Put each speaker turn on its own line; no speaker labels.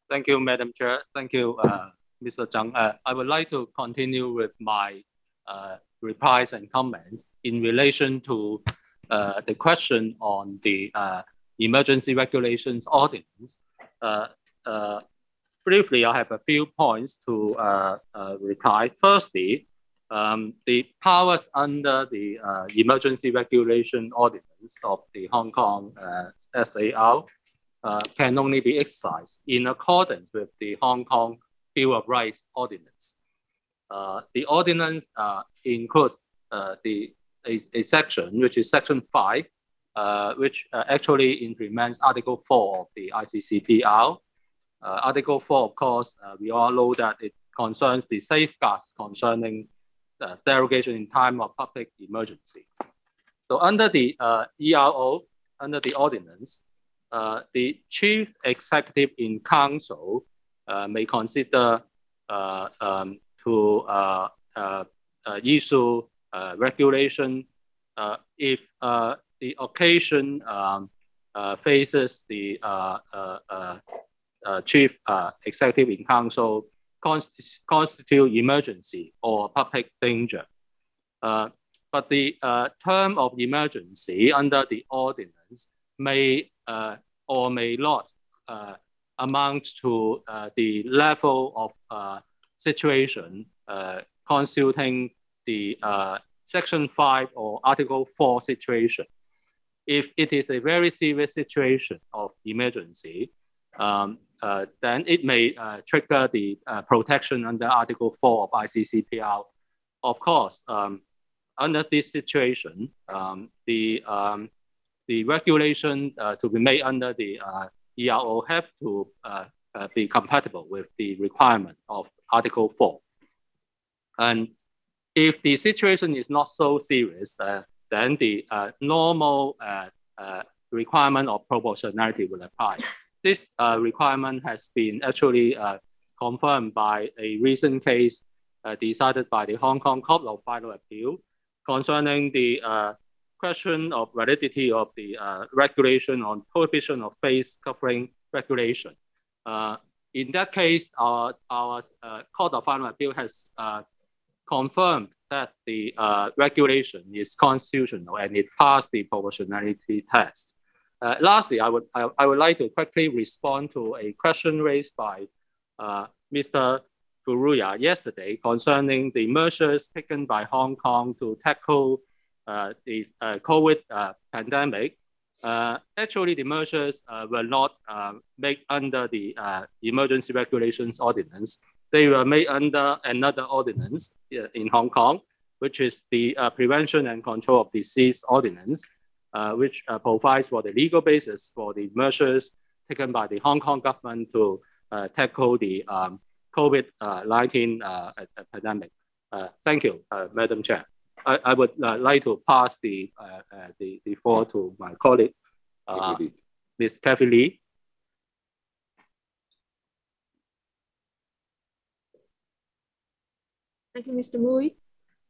Thank you, Madam Chair. Thank you, Mr. Zhang. I would like to continue with my replies and comments in relation to the question on the emergency regulations ordinance. Uh, uh, Briefly, I have a few points to reply. Firstly, the powers under the emergency regulation ordinance of the Hong Kong SAR can only be exercised in accordance with the Hong Kong Bill of Rights Ordinance. The ordinance includes a section, which is Section 5, which actually implements Article 4 of the ICCPR. Article 4, of course, we all know that it concerns the safeguards concerning derogation in time of public emergency. So under the ERO, under the ordinance, the chief executive in council may consider to issue regulation if the occasion faces the chief executive in council constitute emergency or public danger. But the term of emergency under the ordinance may or may not amount to the level of situation constituting the Section 5 or Article 4 situation. If it is a very serious situation of emergency, then it may trigger the protection under Article 4 of ICCPR. Of course, under this situation, the regulation to be made under the ERO have to be compatible with the requirement of Article 4. And if the situation is not so serious, then the normal requirement of proportionality will apply. This requirement has been actually confirmed by a recent case decided by the Hong Kong Court of Final Appeal concerning the question of validity of the regulation on prohibition of face covering regulation. In that case, our Court of Final Appeal has confirmed that the regulation is constitutional and it passed the proportionality test. Lastly, I would like to quickly respond to a question raised by Mr. Furuya yesterday concerning the measures taken by Hong Kong to tackle the COVID pandemic. Actually, the measures were not made under the emergency regulations ordinance. They were made under another ordinance in Hong Kong, which is the Prevention and Control of Disease Ordinance, which provides for the legal basis for the taken by the Hong Kong government to tackle the COVID-19 pandemic. Thank you, Madam Chair. I would like to pass the floor to my colleague, Ms. Kathy Lee.
Thank you, Mr. Mui.